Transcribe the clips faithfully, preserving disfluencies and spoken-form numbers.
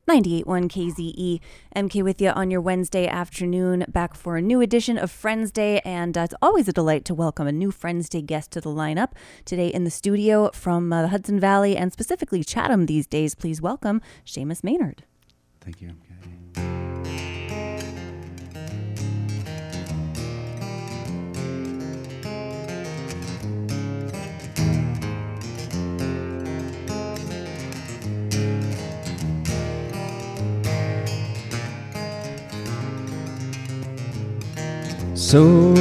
ninety-eight point one K Z E, M K with you on your Wednesday afternoon, back for a new edition of Friends Day, and uh, it's always a delight to welcome a new Friends Day guest to the lineup. Today in the studio from uh, the Hudson Valley, and specifically Chatham these days, please welcome Seamus Maynard. Thank you. So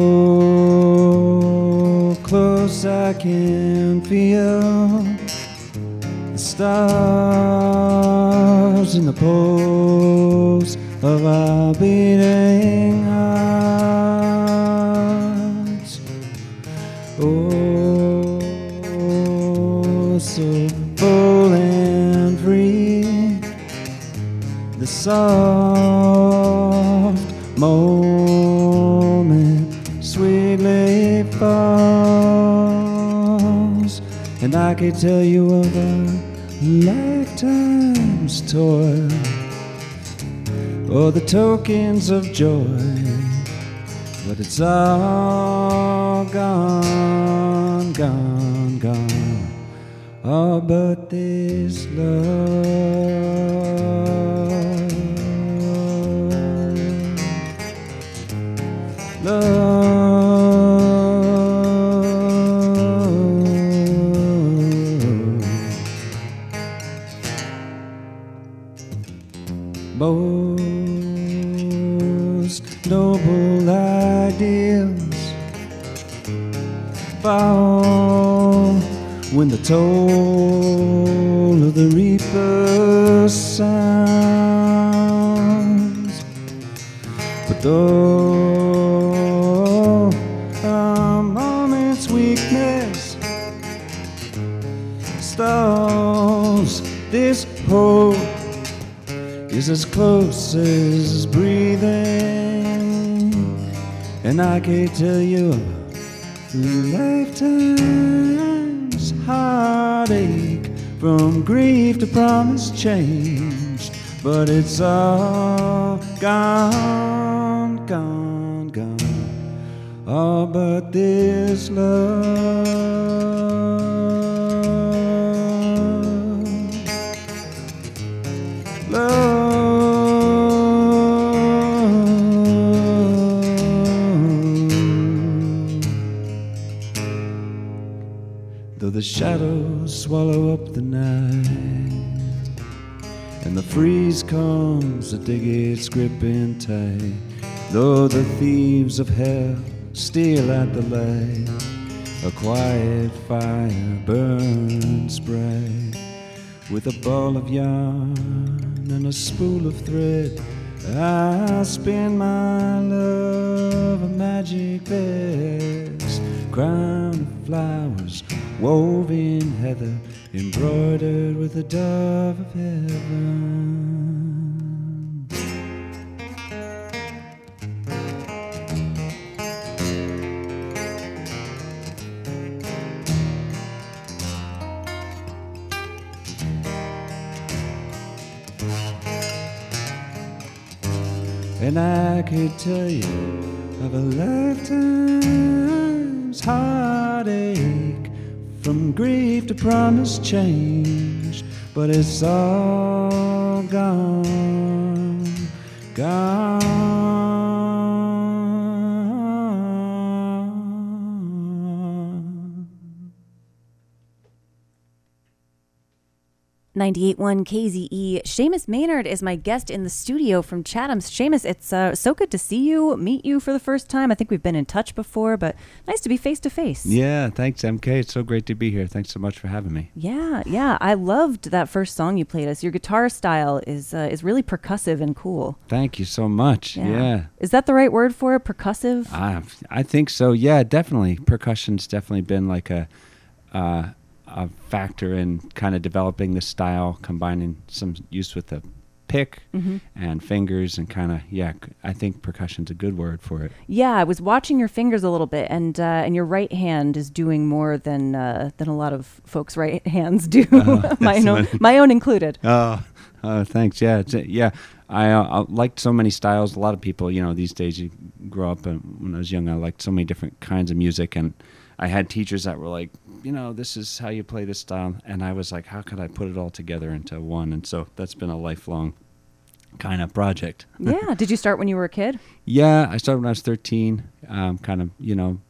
close I can feel the stars in the pulse of our beating hearts. Oh, so full and free, the soft moment sweetly falls, and I could tell you of a lifetime's toil, or the tokens of joy, but it's all gone, gone, gone, all but this love. Love. Most noble ideals fall when the toll of the reaper sounds, but though a moment's weakness stalls, this hope is as close as breathing, and I can't tell you a lifetime's heartache from grief to promise changed, but it's all gone, gone, gone, all but this love. Love. Though the shadows swallow up the night, and the freeze comes to dig its grip in tight, though the thieves of hell steal at the light, a quiet fire burns bright. With a ball of yarn and a spool of thread, I spin my love a magic vest, crown of flowers, woven heather, embroidered with the dove of heaven. And I could tell you of a lifetime's heartache, from grief to promise changed, but it's all gone, gone. ninety-eight point one K Z E. Seamus Maynard is my guest in the studio from Chatham. Seamus, it's uh, so good to see you, meet you for the first time. I think we've been in touch before, but nice to be face to face. Yeah, thanks, M K. It's so great to be here. Thanks so much for having me. Yeah, yeah. I loved that first song you played us. Your guitar style is uh, is really percussive and cool. Thank you so much. Yeah. yeah. Is that the right word for it? Percussive? Uh, I think so. Yeah, definitely. Percussion's definitely been like a... Uh, a factor in kind of developing this style, combining some use with the pick mm-hmm. and fingers and kind of, yeah, I think percussion's a good word for it. Yeah, I was watching your fingers a little bit, and uh, and your right hand is doing more than uh, than a lot of folks' right hands do, Uh, my own my own included. Oh, Uh, thanks. Yeah, it's, yeah. I, uh, I liked so many styles. A lot of people, you know, these days you grow up. And when I was young, I liked so many different kinds of music, and I had teachers that were like, you know, this is how you play this style, and I was like, how could I put it all together into one? And so that's been a lifelong kind of project. Yeah. Did you start when you were a kid? Yeah, I started when I was thirteen. Um, kind of, you know,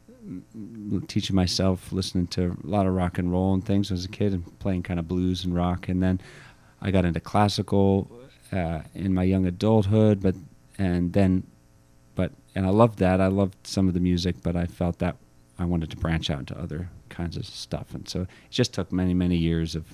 teaching myself, listening to a lot of rock and roll and things as a kid, and playing kind of blues and rock, and then I got into classical uh, in my young adulthood, but and then, but and I loved that. I loved some of the music, but I felt that I wanted to branch out into other kinds of stuff, and so it just took many, many years of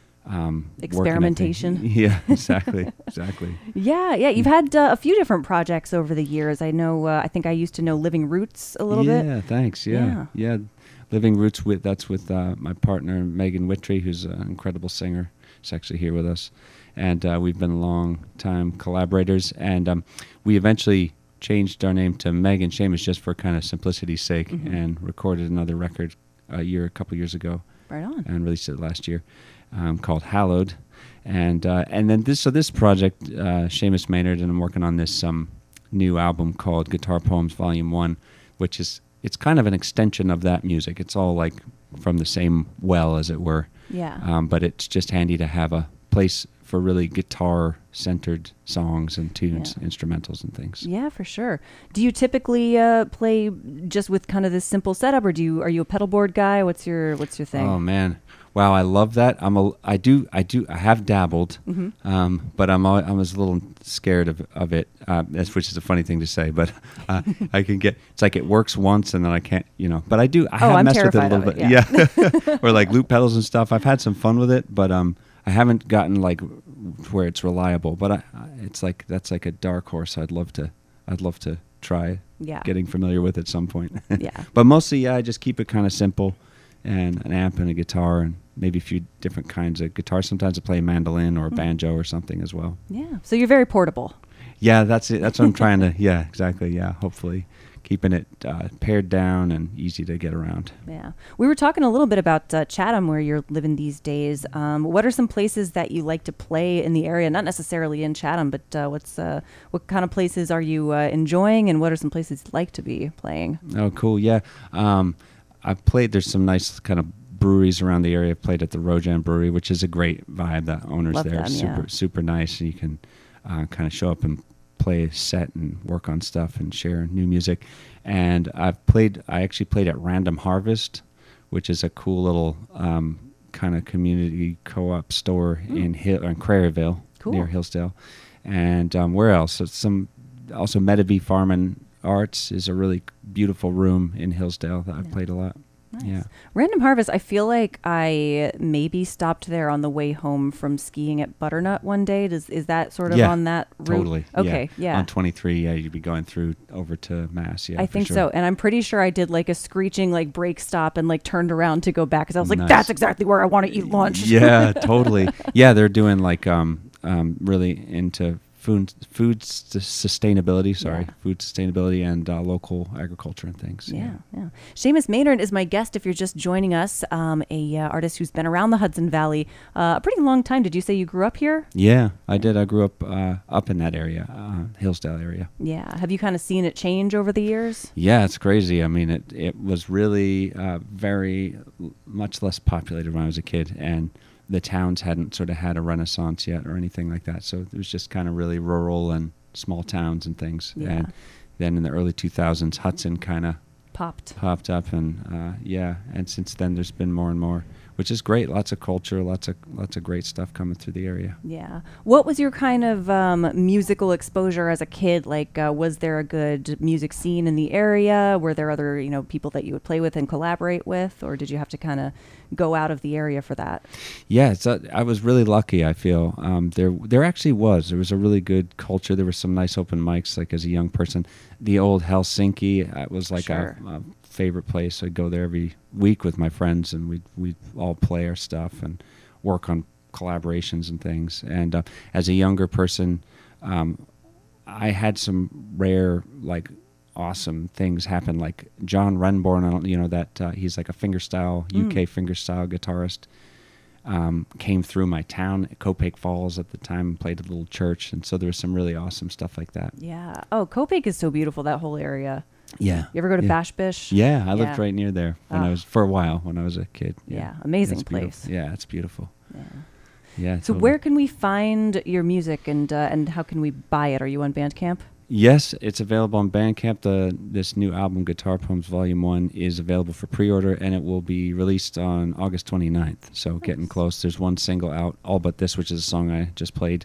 um, experimentation. Yeah, exactly, exactly. Yeah, yeah. You've had uh, a few different projects over the years. I know. Uh, I think I used to know Living Roots a little yeah, bit. Yeah, thanks. Yeah, yeah. yeah. Living Roots with that's with uh, my partner Megan Whittrey, who's an incredible singer. She's actually here with us, and uh, we've been long time collaborators. And um, we eventually changed our name to Meg and Seamus just for kind of simplicity's sake, mm-hmm. and recorded another record a year, a couple years ago. Right on. And released it last year, um, called Hallowed, and uh, and then this so this project, uh, Seamus Maynard, and I'm working on this um, new album called Guitar Poems Volume One, which is it's kind of an extension of that music. It's all like from the same well, as it were. Yeah. Um, but it's just handy to have a place for really guitar-centered songs and tunes, yeah. instrumentals and things. Yeah, for sure. Do you typically uh, play just with kind of this simple setup, or do you are you a pedal board guy? What's your What's your thing? Oh man, wow, I love that. I'm a I do I do I have dabbled, mm-hmm. um, but I'm always, I was a little scared of of it, uh, which is a funny thing to say. But uh, I can get it's like it works once and then I can't, you know. But I do I oh, have I'm messed with it a little it, bit, yeah. yeah. Or like loop pedals and stuff. I've had some fun with it, but um. I haven't gotten like where it's reliable, but I, it's like that's like a dark horse. I'd love to, I'd love to try yeah. getting familiar with at some point. Yeah. But mostly, yeah, I just keep it kind of simple, and an amp and a guitar, and maybe a few different kinds of guitars. Sometimes I play a mandolin or a mm. banjo or something as well. Yeah. So you're very portable. Yeah, that's it. That's what I'm trying to. Yeah, exactly. Yeah, hopefully. Keeping it uh, pared down and easy to get around. Yeah. We were talking a little bit about uh, Chatham, where you're living these days. Um, what are some places that you like to play in the area? Not necessarily in Chatham, but uh, what's uh, what kind of places are you uh, enjoying, and what are some places you'd like to be playing? Oh, cool. Yeah. Um, I've played, there's some nice kind of breweries around the area. I've played at the Rojan Brewery, which is a great vibe. The owners Love there them, are super, yeah. super nice. And you can uh, kind of show up and play a set and work on stuff and share new music. And I've played, I actually played at Random Harvest, which is a cool little um, kind of community co-op store mm. in Hill, in Craryville, cool. near Hillsdale. And um, where else? So some, also Medavie Farm and Arts is a really beautiful room in Hillsdale that yeah. I've played a lot. Nice. Yeah. Random Harvest, I feel like I maybe stopped there on the way home from skiing at Butternut one day. Does Is that sort of yeah, on that route? Totally. Okay, yeah. yeah. On twenty-three, yeah, you'd be going through over to Mass, yeah. I think sure. so. And I'm pretty sure I did like a screeching like brake stop and like turned around to go back because I was like, nice. That's exactly where I want to eat lunch. Yeah, totally. Yeah, they're doing like um, um, really into food food sustainability, sorry, yeah. food sustainability and uh, local agriculture and things. Yeah, yeah. yeah. Seamus Maynard is my guest if you're just joining us, um, a uh, artist who's been around the Hudson Valley uh, a pretty long time. Did you say you grew up here? Yeah, I did. I grew up uh, up in that area, uh, Hillsdale area. Yeah. Have you kind of seen it change over the years? Yeah, it's crazy. I mean, it, it was really uh, very much less populated when I was a kid, and the towns hadn't sort of had a renaissance yet or anything like that. So it was just kind of really rural and small towns and things. Yeah. And then in the early two thousands, Hudson kind of popped popped up. And uh, yeah, and since then there's been more and more, which is great. Lots of culture, lots of lots of great stuff coming through the area. Yeah. What was your kind of um, musical exposure as a kid? Like, uh, was there a good music scene in the area? Were there other, you know, people that you would play with and collaborate with? Or did you have to kind of go out of the area for that? Yeah, it's a, I was really lucky, I feel. Um, there there actually was. There was a really good culture. There were some nice open mics, like as a young person. The old Helsinki uh, was like sure. a, a favorite place. I'd go there every week with my friends, and we'd, we'd all play our stuff and work on collaborations and things. And uh, as a younger person, um, I had some rare, like, awesome things happen. Like John Renborn, you know, that uh, he's like a fingerstyle, mm. U K fingerstyle guitarist. um, came through my town, Copake Falls at the time, played at a little church. And so there was some really awesome stuff like that. Yeah. Oh, Copake is so beautiful, that whole area. Yeah. You ever go to yeah. Bash Bish? Yeah, I Yeah. lived right near there when I Oh. was, for a while, when I was a kid. Yeah, amazing It's beautiful. place. Yeah, it's beautiful. Yeah. Yeah. So totally. where can we find your music, and uh, and how can we buy it? Are you on Bandcamp? Yes, it's available on Bandcamp. The this new album, Guitar Poems Volume One, is available for pre-order, and it will be released on August twenty-ninth. So Nice. getting close. There's one single out, All But This, which is a song I just played,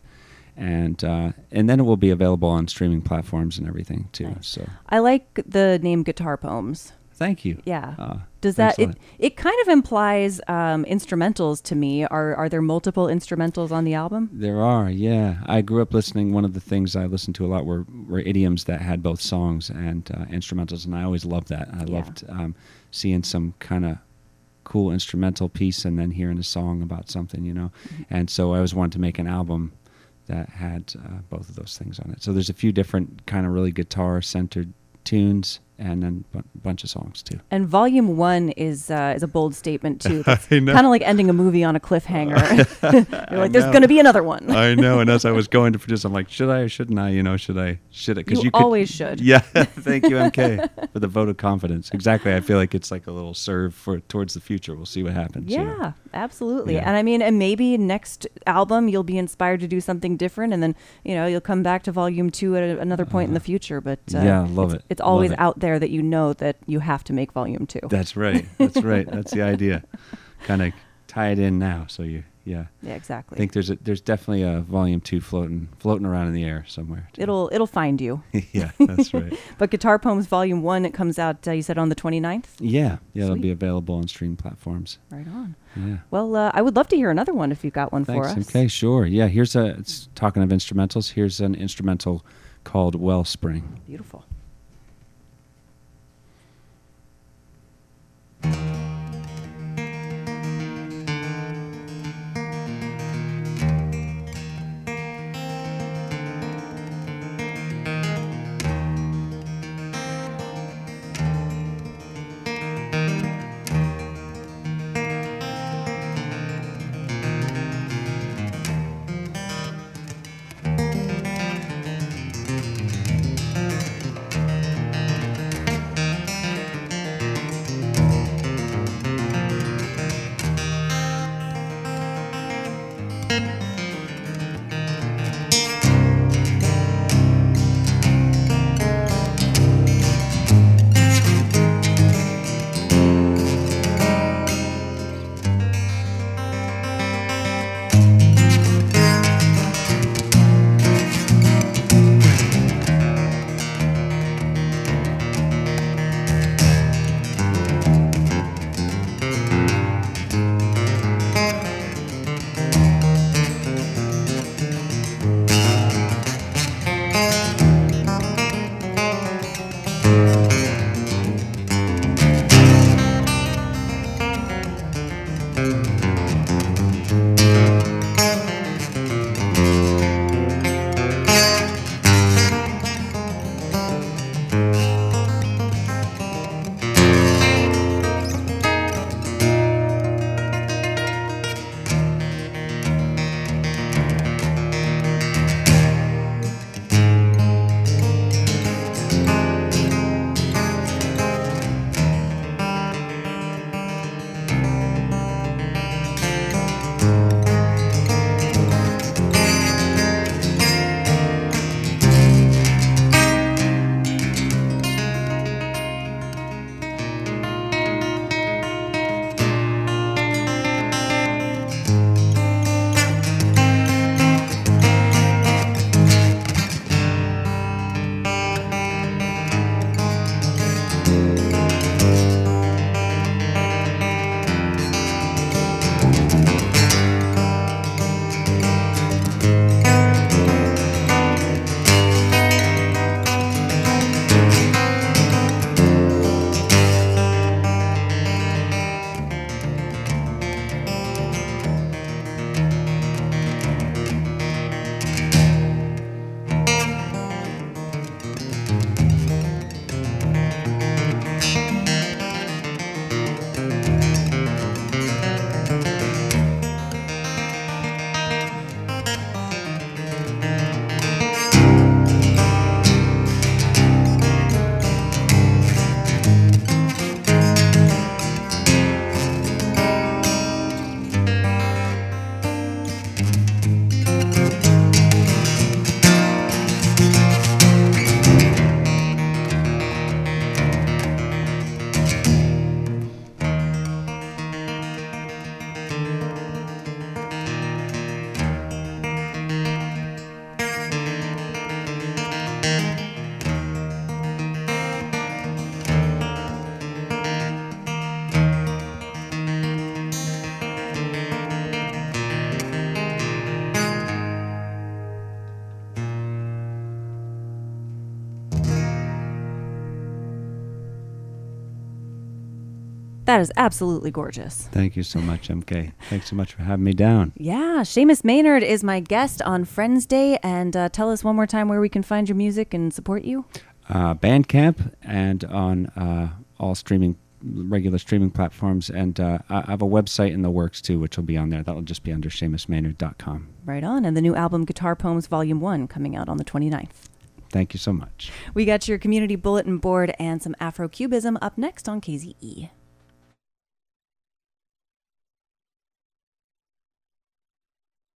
and uh, and then it will be available on streaming platforms and everything too. Nice. So I like the name Guitar Poems. thank you. Yeah. Uh, Does thanks that a it, lot. it kind of implies um, instrumentals to me? Are are there multiple instrumentals on the album? There are, yeah. I grew up listening. One of the things I listened to a lot were, were idioms that had both songs and uh, instrumentals, and I always loved that. I Yeah. loved um, seeing some kind of cool instrumental piece and then hearing a song about something, you know. Mm-hmm. And so I always wanted to make an album that had uh, both of those things on it. So there's a few different kind of really guitar-centered tunes, and then a bu- bunch of songs too. And volume one is uh, is a bold statement too. That's I kind know. of like ending a movie on a cliffhanger. You're like, there's know. going to be another one. I know, and as I was going to produce, I'm like, should I or shouldn't I? You know, should I? Should it? You you always should. Yeah, thank you, M K, for the vote of confidence. Exactly, I feel like it's like a little serve for towards the future. We'll see what happens. you know. Yeah, absolutely. Yeah. And I mean, and maybe next album you'll be inspired to do something different, and then you know you'll come back to volume two at a, another point in the future. But uh, Yeah, love it's, it. It's Love always it. out there that you know that you have to make volume two. That's right. That's right. That's the idea. Kind of tie it in now, so you, yeah. Yeah, exactly. I think there's a, there's definitely a volume two floating floating around in the air somewhere. too. It'll it'll find you. Yeah, that's right. But Guitar Poems Volume One, it comes out. Uh, you said on the twenty-ninth. Yeah, yeah, it'll Sweet. be available on stream platforms. Right on. Yeah. Well, uh, I would love to hear another one if you've got one Thanks. for us. Okay, sure. Yeah, here's a. It's talking of instrumentals. Here's an instrumental called Wellspring. Beautiful. That is absolutely gorgeous. Thank you so much, M K. Thanks so much for having me down. Yeah, Seamus Maynard is my guest on Friends Day. And uh, tell us one more time where we can find your music and support you. Uh, Bandcamp and on uh, all streaming, regular streaming platforms. And uh, I have a website in the works, too, which will be on there. That'll just be under seamus maynard dot com. Right on. And the new album, Guitar Poems Volume one, coming out on the twenty-ninth. Thank you so much. We got your community bulletin board and some Afro-Cubism up next on K Z E.